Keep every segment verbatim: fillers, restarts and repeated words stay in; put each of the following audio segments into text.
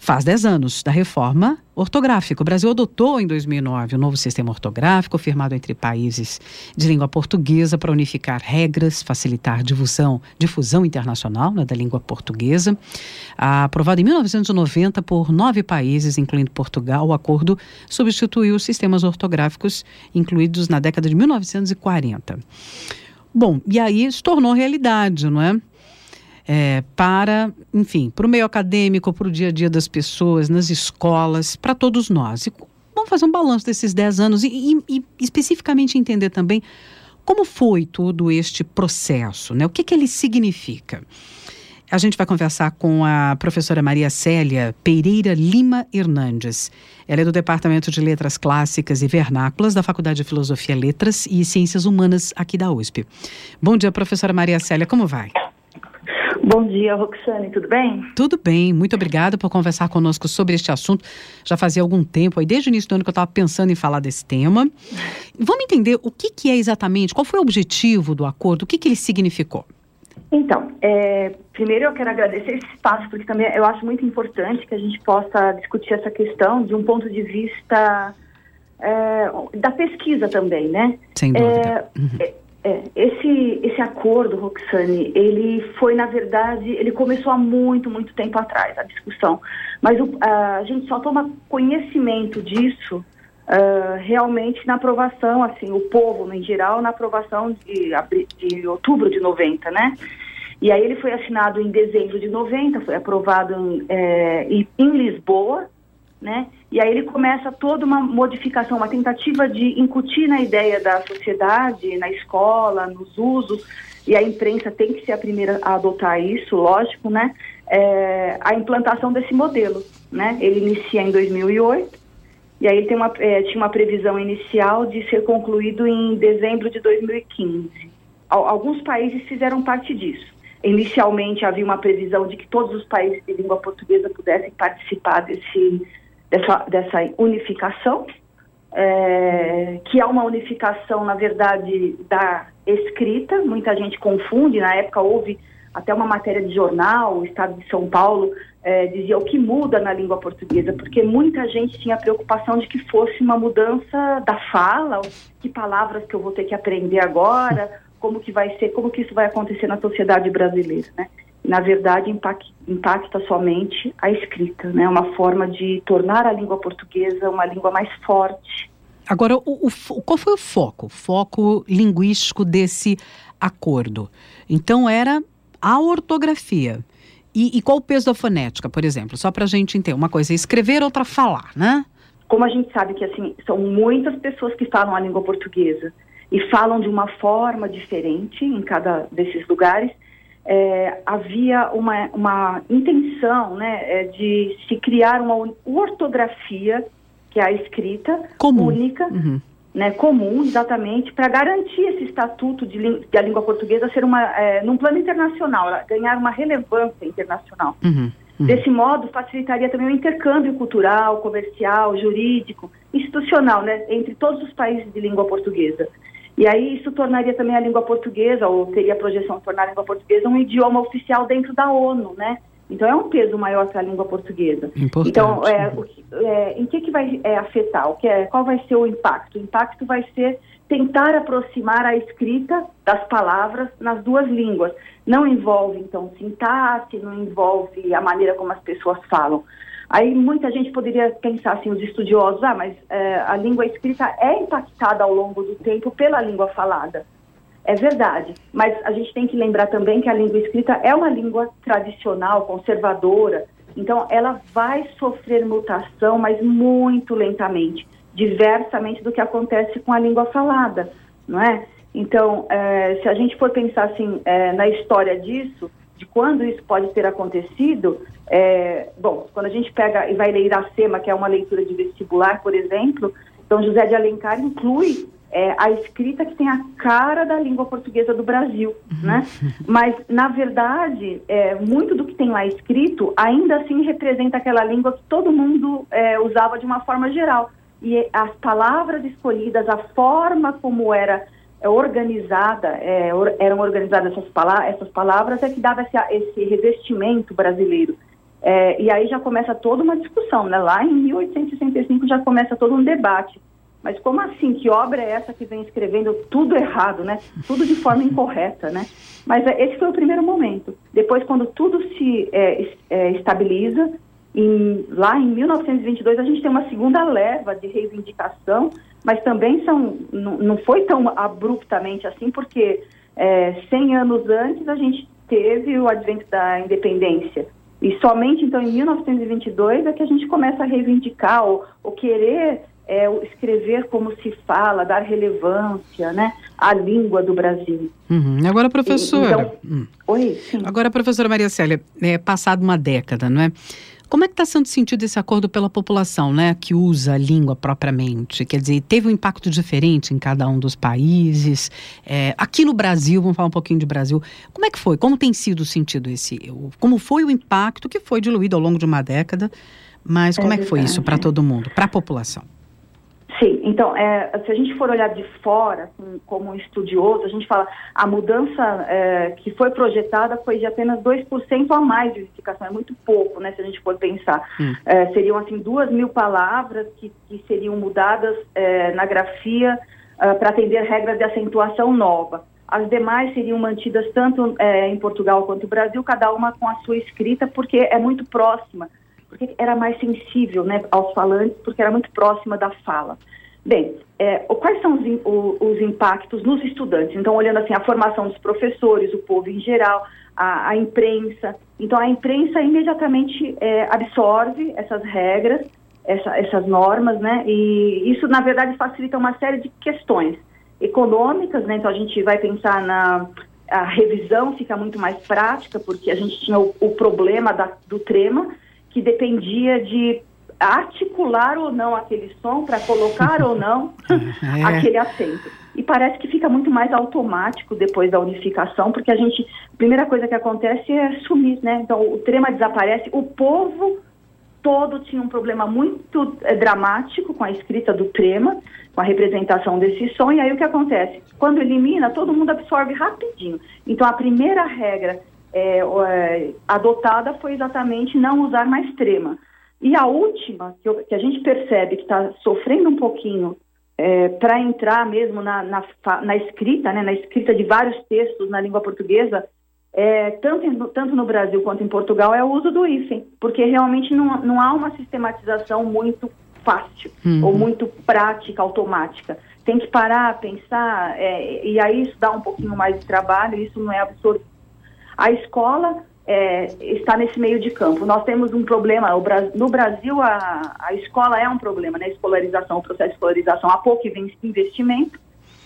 Faz dez anos da reforma ortográfica. O Brasil adotou em dois mil e nove o novo sistema ortográfico, firmado entre países de língua portuguesa para unificar regras, facilitar difusão, difusão internacional, né, da língua portuguesa. Aprovado em mil novecentos e noventa por nove países, incluindo Portugal, o acordo substituiu os sistemas ortográficos incluídos na década de mil novecentos e quarenta. Bom, e aí se tornou realidade, não é? É, para, enfim, para o meio acadêmico, para o dia a dia das pessoas, nas escolas, para todos nós. E vamos fazer um balanço desses dez anos e, e, e especificamente entender também como foi todo este processo, né? O que, que ele significa. A gente vai conversar com a professora Maria Célia Pereira Lima Hernandes. Ela é do Departamento de Letras Clássicas e Vernáculas da Faculdade de Filosofia, Letras e Ciências Humanas aqui da U S P. Bom dia, professora Maria Célia, como vai? Bom dia, Roxane, tudo bem? Tudo bem, muito obrigada por conversar conosco sobre este assunto. Já fazia algum tempo, aí desde o início do ano que eu estava pensando em falar desse tema. Vamos entender o que, que é exatamente, qual foi o objetivo do acordo, o que, que ele significou? Então, é, primeiro eu quero agradecer esse espaço, porque também eu acho muito importante que a gente possa discutir essa questão de um ponto de vista é, da pesquisa também, né? Sem dúvida. É, uhum. é, É, esse, esse acordo, Roxane, ele foi, na verdade, ele começou há muito, muito tempo atrás, a discussão. Mas o, a gente só toma conhecimento disso uh, realmente na aprovação, assim, o povo, em geral, na aprovação de, de outubro de noventa, né? E aí ele foi assinado em dezembro de noventa, foi aprovado em, é, em Lisboa, né? E aí ele começa toda uma modificação, uma tentativa de incutir na ideia da sociedade, na escola, nos usos, e a imprensa tem que ser a primeira a adotar isso, lógico, né? É, a implantação desse modelo, né? Ele inicia em dois mil e oito, e aí ele tem uma, é, tinha uma previsão inicial de ser concluído em dezembro de dois mil e quinze. Alguns países fizeram parte disso. Inicialmente havia uma previsão de que todos os países de língua portuguesa pudessem participar desse Dessa, dessa unificação, é, que é uma unificação, na verdade, da escrita. Muita gente confunde. Na época houve até uma matéria de jornal, o Estado de São Paulo é, dizia o que muda na língua portuguesa, porque muita gente tinha a preocupação de que fosse uma mudança da fala, que palavras que eu vou ter que aprender agora, como que vai ser, como que isso vai acontecer na sociedade brasileira, né? Na verdade, impacta, impacta somente a escrita, né? Uma forma de tornar a língua portuguesa uma língua mais forte. Agora, o, o, qual foi o foco? O foco linguístico desse acordo? Então, era a ortografia. E, e qual o peso da fonética, por exemplo? Só para a gente entender. Uma coisa é escrever, outra falar, né? Como a gente sabe que, assim, são muitas pessoas que falam a língua portuguesa e falam de uma forma diferente em cada desses lugares, É, havia uma, uma intenção, né, é, de se criar uma ortografia, que é a escrita comum. única, uhum. né, comum, exatamente, para garantir esse estatuto de, de a língua portuguesa ser uma, é, num plano internacional, ganhar uma relevância internacional. Uhum. Uhum. Desse modo, facilitaria também o intercâmbio cultural, comercial, jurídico, institucional, né, entre todos os países de língua portuguesa. E aí isso tornaria também a língua portuguesa, ou teria a projeção de tornar a língua portuguesa um idioma oficial dentro da ONU, né? Então é um peso maior para a língua portuguesa. Importante. Então, é, o, é, em que, que vai é, afetar? O que é, qual vai ser o impacto? O impacto vai ser tentar aproximar a escrita das palavras nas duas línguas. Não envolve, então, sintaxe, não envolve a maneira como as pessoas falam. Aí muita gente poderia pensar assim, os estudiosos, ah, mas é, a língua escrita é impactada ao longo do tempo pela língua falada. É verdade, mas a gente tem que lembrar também que a língua escrita é uma língua tradicional, conservadora, então ela vai sofrer mutação, mas muito lentamente, diversamente do que acontece com a língua falada, não é? Então, é, se a gente for pensar assim, é, na história disso, de quando isso pode ter acontecido, é, bom, quando a gente pega e vai ler Iracema, que é uma leitura de vestibular, por exemplo, Dom José de Alencar inclui é, a escrita que tem a cara da língua portuguesa do Brasil, uhum. né? Mas, na verdade, é, muito do que tem lá escrito ainda assim representa aquela língua que todo mundo é, usava de uma forma geral. E as palavras escolhidas, a forma como era é, organizada, é, or, eram organizadas essas, pala essas palavras, é que dava esse, esse revestimento brasileiro. É, e aí já começa toda uma discussão, né? Lá em mil oitocentos e sessenta e cinco já começa todo um debate. Mas como assim? Que obra é essa que vem escrevendo tudo errado, né? Tudo de forma incorreta, né? Mas é, esse foi o primeiro momento. Depois, quando tudo se é, é, estabiliza, em, lá em mil novecentos e vinte e dois a gente tem uma segunda leva de reivindicação, mas também são, não, não foi tão abruptamente assim, porque é, cem anos antes a gente teve o advento da independência. E somente, então, em mil novecentos e vinte e dois é que a gente começa a reivindicar ou, ou querer é, escrever como se fala, dar relevância, né, à língua do Brasil. Uhum. Agora, professora... Então, hum. Oi, sim. Agora, professora Maria Célia, é, passado uma década, não é? Como é que está sendo sentido esse acordo pela população, né, que usa a língua propriamente? Quer dizer, teve um impacto diferente em cada um dos países? É, aqui no Brasil, vamos falar um pouquinho de Brasil, como é que foi? Como tem sido sentido esse... Como foi o impacto que foi diluído ao longo de uma década, mas como é, é que foi isso para todo mundo, para a população? Sim, então, é, se a gente for olhar de fora, assim, como um estudioso, a gente fala a mudança é, que foi projetada foi de apenas dois por cento a mais de verificação, é muito pouco, né, se a gente for pensar. Hum. É, seriam, assim, duas mil palavras que, que seriam mudadas é, na grafia é, para atender regras de acentuação nova. As demais seriam mantidas tanto é, em Portugal quanto no Brasil, cada uma com a sua escrita, porque é muito próxima. Porque era mais sensível, né, aos falantes, porque era muito próxima da fala. Bem, é, quais são os, o, os impactos nos estudantes? Então, olhando assim, a formação dos professores, o povo em geral, a, a imprensa. Então, a imprensa imediatamente é, absorve essas regras, essa, essas normas, né, e isso, na verdade, facilita uma série de questões econômicas, né, então a gente vai pensar na... A revisão fica muito mais prática, porque a gente tinha o, o problema da, do trema, que dependia de articular ou não aquele som para colocar ou não é. aquele acento. E parece que fica muito mais automático depois da unificação, porque a gente, a primeira coisa que acontece é sumir, né? Então o trema desaparece, o povo todo tinha um problema muito é, dramático com a escrita do trema, com a representação desse som, e aí o que acontece? Quando elimina, todo mundo absorve rapidinho. Então a primeira regra É, é, adotada foi exatamente não usar mais trema. E a última, que, eu, que a gente percebe que está sofrendo um pouquinho é, para entrar mesmo na, na, na escrita, né, na escrita de vários textos na língua portuguesa, é, tanto, em, tanto no Brasil quanto em Portugal, é o uso do hífen, porque realmente não, não há uma sistematização muito fácil, uhum. ou muito prática, automática. Tem que parar, pensar, é, e aí isso dá um pouquinho mais de trabalho, isso não é absorvido. A escola é, está nesse meio de campo. Nós temos um problema, o Bra- no Brasil a, a escola é um problema, né? A escolarização, o processo de escolarização, há pouco investimento.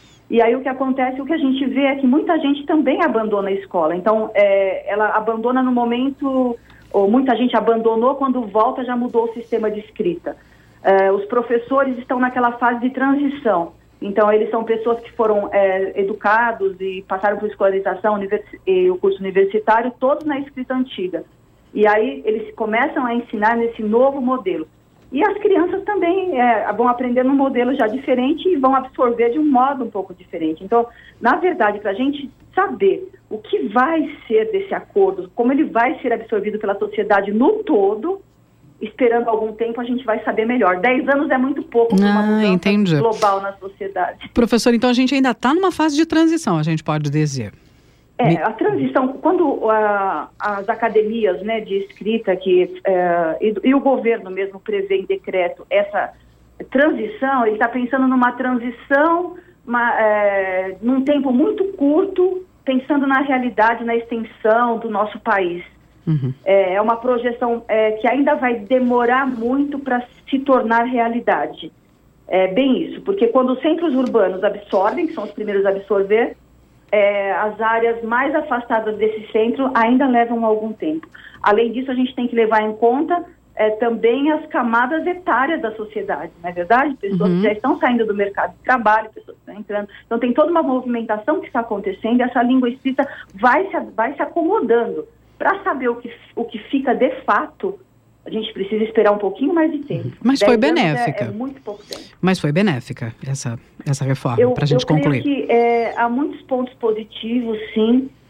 E aí o que acontece, o que a gente vê é que muita gente também abandona a escola. Então, é, ela abandona no momento, ou muita gente abandonou, quando volta já mudou o sistema de escrita. É, os professores estão naquela fase de transição. Então, eles são pessoas que foram é, educados e passaram por escolarização universi- e o curso universitário, todos na escrita antiga. E aí, eles começam a ensinar nesse novo modelo. E as crianças também é, vão aprender num modelo já diferente e vão absorver de um modo um pouco diferente. Então, na verdade, para a gente saber o que vai ser desse acordo, como ele vai ser absorvido pela sociedade no todo, esperando algum tempo, a gente vai saber melhor. Dez anos é muito pouco para uma mudança entendi. global na sociedade. Professor, então a gente ainda está numa fase de transição, a gente pode dizer. É, a transição, quando uh, as academias, né, de escrita que, uh, e, e o governo mesmo prevê em decreto essa transição, ele está pensando numa transição uma, uh, num tempo muito curto, pensando na realidade, na extensão do nosso país. Uhum. É uma projeção é, que ainda vai demorar muito para se tornar realidade. É bem isso, porque quando os centros urbanos absorvem, que são os primeiros a absorver, é, as áreas mais afastadas desse centro ainda levam algum tempo. Além disso, a gente tem que levar em conta é, também as camadas etárias da sociedade, não é verdade? Pessoas uhum. que já estão saindo do mercado de trabalho, pessoas que estão entrando. Então, tem toda uma movimentação que está acontecendo e essa língua escrita vai se, vai se acomodando. Para saber o que, o que fica de fato, a gente precisa esperar um pouquinho mais de tempo. Mas foi benéfica. É, é muito pouco tempo. Mas foi benéfica essa, essa reforma, para a gente concluir. Eu creio que é, há muitos pontos positivos, sim.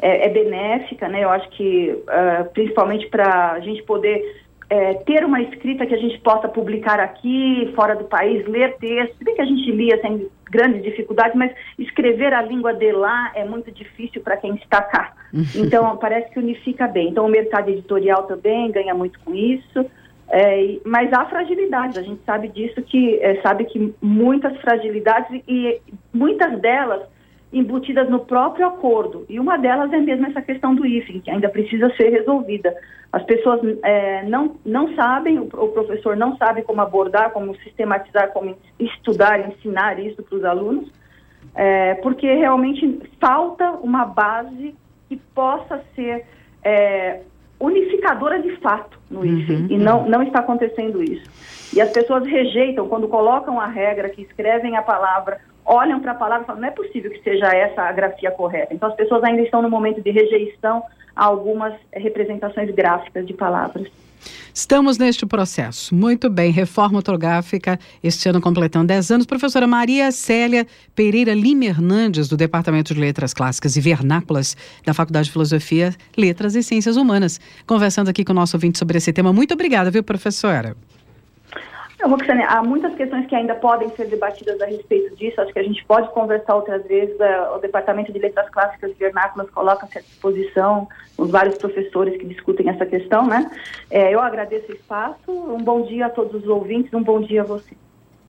é, é benéfica, né? Eu acho que, uh, principalmente para a gente poder é, ter uma escrita que a gente possa publicar aqui, fora do país, ler texto, se bem que a gente lia sem grandes dificuldades, mas escrever a língua de lá é muito difícil para quem está cá. Então, parece que unifica bem. Então, o mercado editorial também ganha muito com isso. É, mas há fragilidades, a gente sabe disso, que é, sabe que muitas fragilidades e muitas delas embutidas no próprio acordo, e uma delas é mesmo essa questão do hífen, que ainda precisa ser resolvida. As pessoas é, não, não sabem, o, o professor não sabe como abordar, como sistematizar, como estudar, ensinar isso para os alunos, é, porque realmente falta uma base que possa ser é, unificadora de fato no hífen, uhum, e não, não está acontecendo isso. E as pessoas rejeitam, quando colocam a regra, que escrevem a palavra, olham para a palavra e falam, não é possível que seja essa a grafia correta. Então as pessoas ainda estão no momento de rejeição a algumas representações gráficas de palavras. Estamos neste processo. Muito bem, reforma ortográfica, este ano completando dez anos. Professora Maria Célia Pereira Lima Hernandes, do Departamento de Letras Clássicas e Vernáculas da Faculdade de Filosofia, Letras e Ciências Humanas, conversando aqui com o nosso ouvinte sobre esse tema. Muito obrigada, viu, professora? Roxane, há muitas questões que ainda podem ser debatidas a respeito disso. Acho que a gente pode conversar outras vezes. O Departamento de Letras Clássicas e Vernáculas coloca-se à disposição, os vários professores que discutem essa questão, né? É, eu agradeço o espaço. Um bom dia a todos os ouvintes, um bom dia a você.